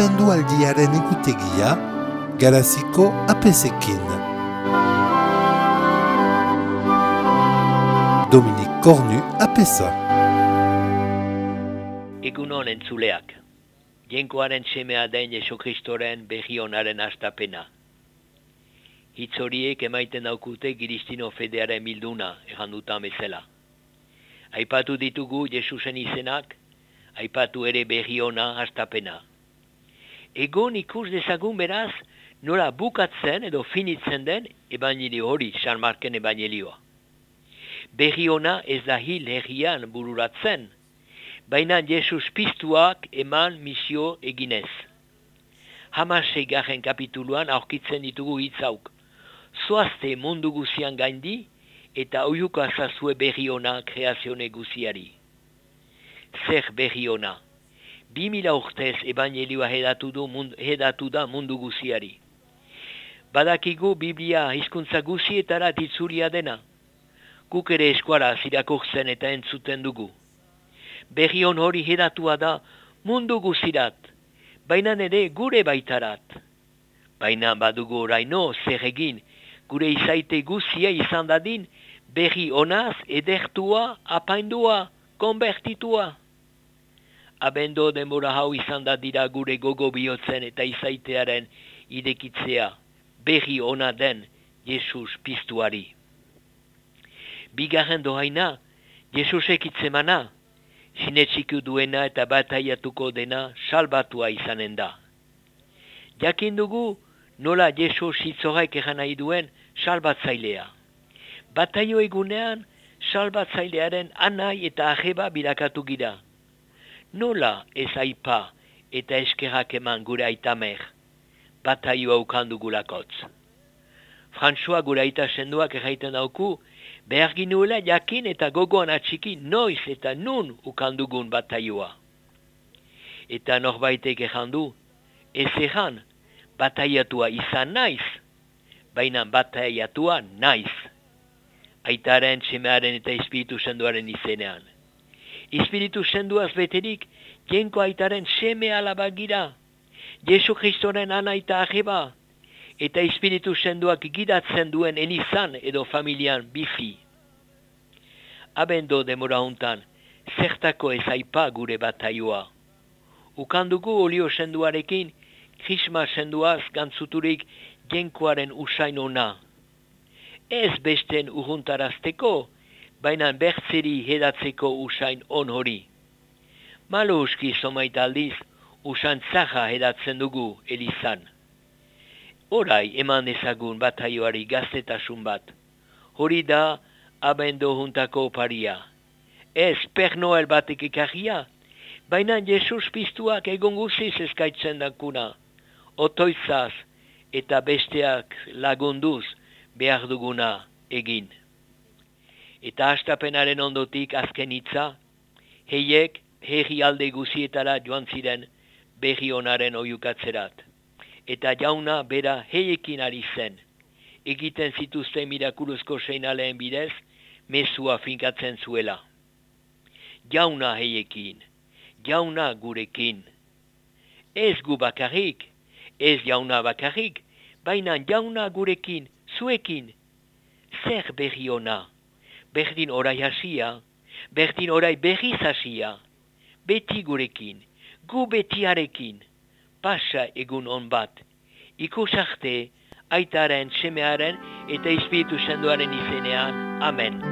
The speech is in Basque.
abendualdiaren egutegia, Garaziko apesekin. Dominik Kornu apesa. Egunon entzuleak. Jainkoaren semea den Jesu Kristoren berri onaren hastapena. Hitz horiek emaiten daukute Giristino fedearen bilduna, errandutan bezala. Aipatu ditugu Jesusen izenak, aipatu ere berri ona hastapena. Egon ikus dezagun beraz, nola bukatzen edo finitzen den ebanjelio hori, San Marken ebanjelioa. Berri ona ez da hil herrian bururatzen, baina Jesus piztuak eman misio eginez. 16. kapituluan aurkitzen ditugu hitzauk. Zoazte mundu guzian gaindi eta oiuka zazue berri ona kreazione guziari. Zer berri ona? 2000 urtez ebanjelioa hedatu da mundu guziari. Badakigu Biblia hizkuntza guzietara itzulia dena. Guk ere eskuara irakurtzen eta entzuten dugu. Berri on hori hedatua da mundu guzirat, baina ere gure baitarat. Baina badugu oraino zer egin, gure izaite guzia izan dadin, berri onaz edertua, apaindua, konbertitua. Abendo denbora hau izan da dira gure gogo bihotzen eta izaitearen irekitzea, berri ona den Jesus piztuari. Bigarren dohaina, Jesusek hitzemana, sinetxiku duena eta bataiatuko dena salbatua izanen da. Jakin dugu nola Jesus hitzorek egan nahi duen salbatzailea. Bataio egunean salbatzailearen anai eta arreba birakatu gira. Nola ez aipa eta eskerrak eman gure aitamer, bataioa ukandugulakotz. François gure aita senduak erraiten dauku, behar ginuela jakin eta gogoan atxiki noiz eta nun ukandugun bataioa. Eta norbaitek errandu, ez erran, bataiatua izan naiz, baina bataiatua naiz. Aitaren, semearen eta espiritu senduaren izenean. Espiritu senduaz beterik, jenko aitaren seme alaba gira, Jesu Kristoren ana eta arreba, eta espiritu senduak gidatzen duen elizan edo familian bizi. Abendo demora hontan, zertako ez aipa gure bataioa. Ukandugu olio senduarekin, krisma senduaz gantzuturik jenkoaren usain ona. Ez besten urruntarazteko, baina bertzeri hedatzeko usain on hori. Malo uski somait aldiz, usain zaha hedatzen dugu elizan. Horai eman ezagun bataioari gaztetasun bat. Hori da abendo juntako oparia. Ez Per Noel batek ekarria, baina Jesus piztuak egon guziz eskaitzen dakuna. Otoizaz eta besteak lagunduz behar duguna egin. Eta hastapenaren ondotik azken hitza, heiek herri alde guzietara joan ziren berri onaren oiukatzerat. Eta jauna bera heiekin ari zen, egiten zituzten mirakuluzko seinaleen bidez, mezua finkatzen zuela. Jauna heiekin, jauna gurekin. Ez gu bakarrik, ez jauna bakarrik, baina jauna gurekin, zuekin. Zer berri ona, berdin orai hasia, berdin orai berriz hasia, beti gurekin, gu betiarekin. Pasa egun on bat, ikus arte, aitaren, semearen eta espiritu senduaren izenean. Amen.